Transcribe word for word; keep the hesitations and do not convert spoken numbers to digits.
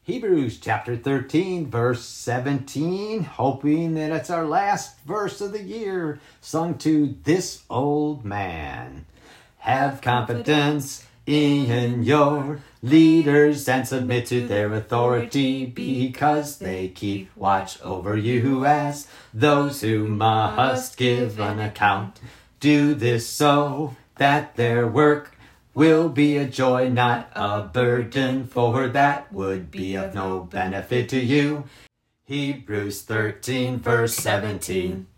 Hebrews chapter thirteen, verse seventeen, hoping that it's our last verse of the year, sung to this old man. Have confidence in your leaders and submit to their authority, because they keep watch over you as those who must give an account. Do this so that their work will be a joy, not a burden, for that would be of no benefit to you. Hebrews thirteen, verse seventeen.